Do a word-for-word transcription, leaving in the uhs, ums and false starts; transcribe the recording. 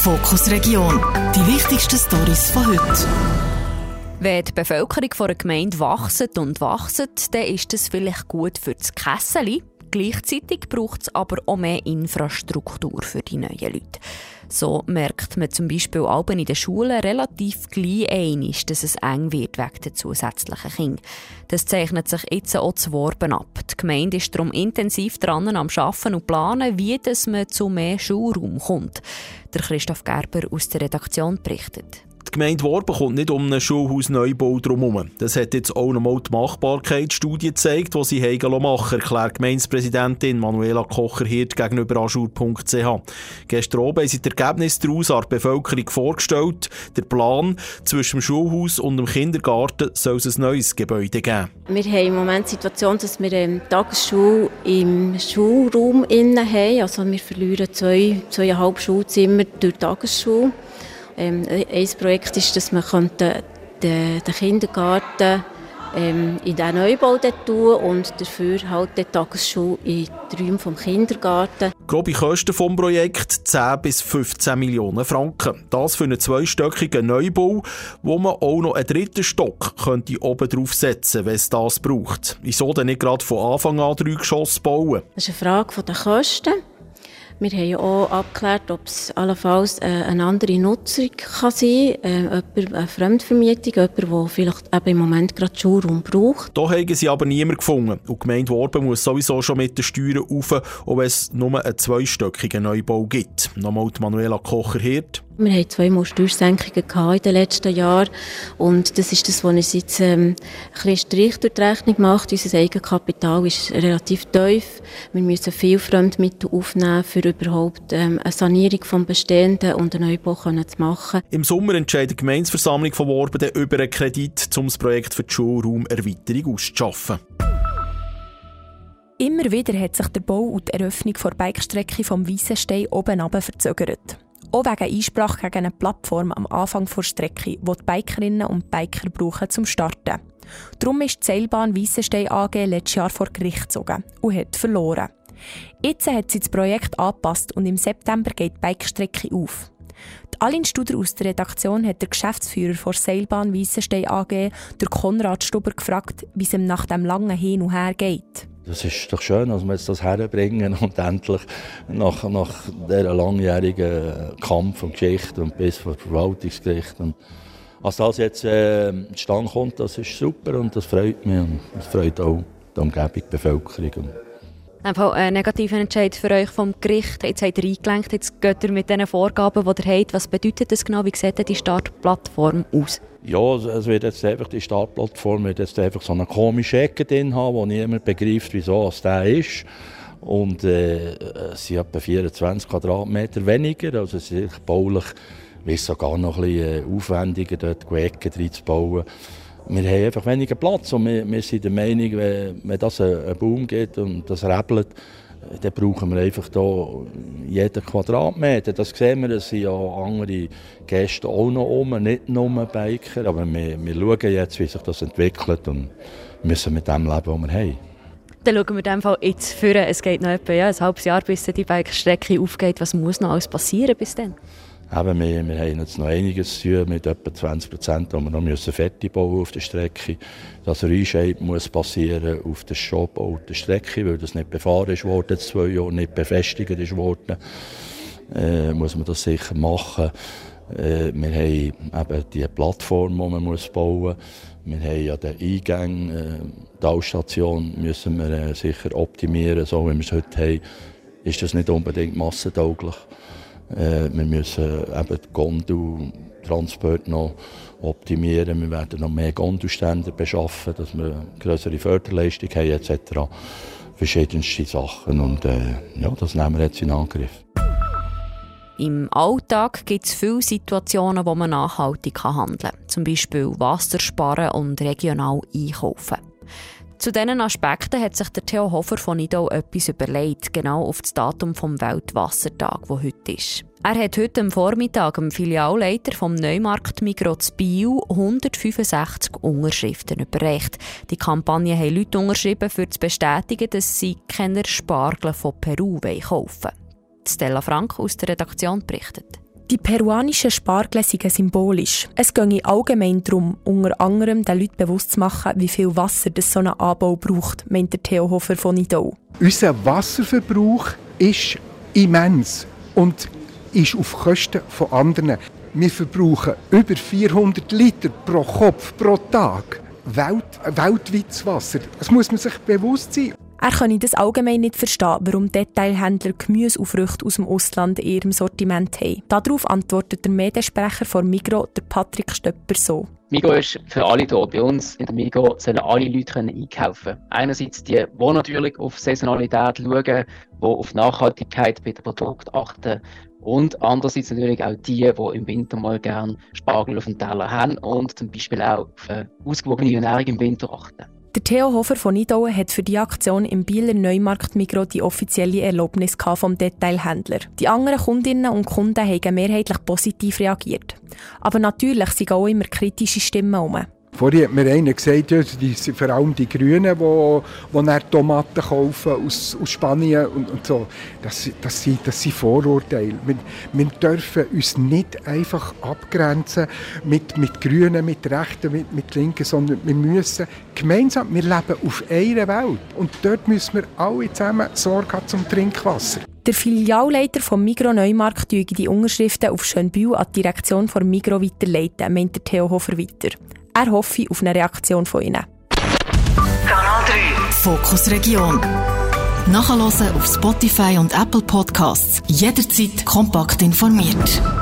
Fokus Region. Die wichtigsten Storys von heute. Wenn die Bevölkerung von einer Gemeinde wächst und wächst, dann ist das vielleicht gut für das Kesseli. Gleichzeitig braucht es aber auch mehr Infrastruktur für die neuen Leute. So merkt man zum Beispiel auch in den Schulen relativ gleich einmal, dass es eng wird wegen der zusätzlichen Kinder. Das zeichnet sich jetzt auch zu Worben ab. Die Gemeinde ist darum intensiv dran am Arbeiten und Planen, wie dass man zu mehr Schulraum kommt. Der Christoph Gerber aus der Redaktion berichtet. Die Gemeinde Worben kommt nicht um einen Schulhausneubau drumherum. Das hat jetzt auch nochmal die Machbarkeitsstudie gezeigt, die sie haben machen, erklärt Gemeindepräsidentin Manuela Kocher-Hirt gegenüber ajour punkt c h. Gestern oben haben sie das Ergebnis daraus an der Bevölkerung vorgestellt. Der Plan: zwischen dem Schulhaus und dem Kindergarten soll es ein neues Gebäude geben. Wir haben im Moment die Situation, dass wir eine Tagesschule im Schulraum innen haben. Also wir verlieren zwei, zweieinhalb Schulzimmer durch die Tagesschule. Ähm, ein Projekt ist, dass man den, den Kindergarten ähm, in den Neubau tun und dafür halt die Tagesschule in die Räume des Kindergarten. Grobe Kosten des Projekts zehn bis fünfzehn Millionen Franken. Das für einen zweistöckigen Neubau, wo man auch noch einen dritten Stock könnte oben drauf setzen, wenn es das braucht. Wieso denn nicht gerade von Anfang an drei Geschosse bauen? Das ist eine Frage der Kosten. Wir haben ja auch abgeklärt, ob es allenfalls eine andere Nutzung kann sein kann. Äh, eine Fremdvermietung, jemand, der vielleicht eben im Moment gerade Schulraum braucht. Da haben sie aber niemand gefunden. Und die Gemeinde Worben muss sowieso schon mit den Steuern rauf, auch wenn es nur einen zweistöckigen Neubau gibt. Nochmal die Manuela Kocher-Hirt. Wir hatten zweimal Steuersenkungen in den letzten Jahren. Und das ist das, was uns jetzt ähm, ein bisschen Strich durch die Rechnung macht. Unser Eigenkapital ist relativ tief. Wir müssen viel Fremdmittel aufnehmen, um überhaupt ähm, eine Sanierung des Bestehenden und einen Neubau zu machen. Im Sommer entscheidet die Gemeindeversammlung von Worben dann über einen Kredit, um das Projekt für die Schulraumerweiterung auszuschaffen. Immer wieder hat sich der Bau und die Eröffnung der Bikestrecke vom Weissenstein oben runter verzögert. Auch wegen Einsprache gegen eine Plattform am Anfang der Strecke, die die Bikerinnen und Biker brauchen zum Starten. Darum ist die Seilbahn Weissenstein A G letztes Jahr vor Gericht gezogen und hat verloren. Jetzt hat sie das Projekt angepasst und im September geht die Bikestrecke auf. Die Aline Studer aus der Redaktion hat der Geschäftsführer der Seilbahn Weissenstein A G, der Konrad Stuber, gefragt, wie es ihm nach dem langen Hin und Her geht. Das ist doch schön, dass wir jetzt das herbringen und endlich nach, nach dieser langjährigen Kampf und Geschichte und bis vor Verwaltungsgericht. Und als das jetzt äh, zustande kommt, das ist super und das freut mich und das freut auch die Umgebung, die Bevölkerung. Einfach ein negativer Entscheid für euch vom Gericht. Jetzt habt ihr eingelenkt, jetzt geht ihr mit den Vorgaben, die ihr habt. Was bedeutet das genau? Wie sieht denn die Startplattform aus? Ja, es wird jetzt einfach, die Startplattform wird jetzt einfach so eine komische Ecke drin haben, wo niemand begreift, wieso es der ist. Und äh, es sind etwa vierundzwanzig Quadratmeter weniger, also es ist baulich sogar noch ein bisschen aufwendiger, dort Ecken reinzubauen. Wir haben einfach weniger Platz und wir, wir sind der Meinung, wenn, wenn das einen Boom gibt und das rebelt, dann brauchen wir einfach hier jeden Quadratmeter. Das sehen wir, es sind ja andere Gäste auch noch um, nicht nur Biker. Aber wir, wir schauen jetzt, wie sich das entwickelt und müssen mit dem leben, was wir haben. Dann schauen wir in dem Fall jetzt führen. Es geht noch etwa ja, ein halbes Jahr, bis die Bikestrecke aufgeht. Was muss noch alles passieren bis dann? Eben, wir, wir haben jetzt noch einiges zu tun mit etwa zwanzig Prozent, die wir noch müssen fertig bauen auf der Strecke. Das Reshape muss passieren auf der schon gebauten Strecke, weil das nicht befahren ist worden, jetzt zwei Jahre nicht befestigt ist worden. Äh, muss man das sicher machen. Äh, wir haben eben die Plattform, die man muss bauen muss. Wir haben ja den Eingang, äh, die Talstation müssen wir äh, sicher optimieren, so wie wir es heute haben. Ist das nicht unbedingt massentauglich. Äh, wir müssen eben die Gondeltransport noch optimieren. Wir werden noch mehr Gondelständer beschaffen, dass wir eine größere Förderleistung haben et cetera. Verschiedenste Sachen und äh, ja, das nehmen wir jetzt in Angriff. Im Alltag gibt es viele Situationen, wo man nachhaltig handeln kann. Zum Beispiel Wasser sparen und regional einkaufen. Zu diesen Aspekten hat sich der Theo Hofer von Nidau etwas überlegt, genau auf das Datum vom Weltwassertag, der heute ist. Er hat heute am Vormittag dem Filialleiter vom Neumarkt Migros Biel hundertfünfundsechzig Unterschriften überreicht. Die Kampagne haben Leute unterschrieben, um zu bestätigen, dass sie keine Spargel von Peru kaufen wollen. Stella Frank aus der Redaktion berichtet. Die peruanischen Spargel sind symbolisch. Es gehe allgemein darum, unter anderem den Leuten bewusst zu machen, wie viel Wasser das so ein Anbau braucht, meint der Theo Hofer von Nidau. Unser Wasserverbrauch ist immens und ist auf Kosten von anderen. Wir verbrauchen über vierhundert Liter pro Kopf pro Tag. Welt, weltweites Wasser. Das muss man sich bewusst sein. Er könne das allgemein nicht verstehen, warum Detailhändler Gemüse und Früchte aus dem Ausland in ihrem Sortiment haben. Darauf antwortet der Mediensprecher von Migros, der Patrick Stöpper, so. Migros ist für alle da. Bei uns in der Migros sollen alle Leute können einkaufen können. Einerseits die, die natürlich auf Saisonalität schauen, die auf Nachhaltigkeit bei den Produkten achten. Und andererseits natürlich auch die, die im Winter mal gerne Spargel auf dem Teller haben und zum Beispiel auch auf eine ausgewogene Ernährung im Winter achten. Der Theo Hofer von Nidau hat für die Aktion im Bieler Neumarkt Migros die offizielle Erlaubnis vom Detailhändler. Die anderen Kundinnen und Kunden haben mehrheitlich positiv reagiert. Aber natürlich sind auch immer kritische Stimmen herum. Vorher hat mir einer gesagt, ja, die sind vor allem die Grünen, die, die Tomaten kaufen aus, aus Spanien und, und so. Das, das, sind, das sind Vorurteile. Wir, wir dürfen uns nicht einfach abgrenzen mit, mit Grünen, mit Rechten, mit, mit Linken, sondern wir müssen gemeinsam, wir leben auf einer Welt. Und dort müssen wir alle zusammen Sorge haben zum Trinkwasser. Der Filialleiter vom Migros Neumarkt lege die Unterschriften auf Schönbühl an die Direktion von Migros weiterleiten, meint der Theo Hofer weiter. Er hoffe auf eine Reaktion von ihnen. Kanal drei Fokus Region. Nachhören auf Spotify und Apple Podcasts. Jederzeit kompakt informiert.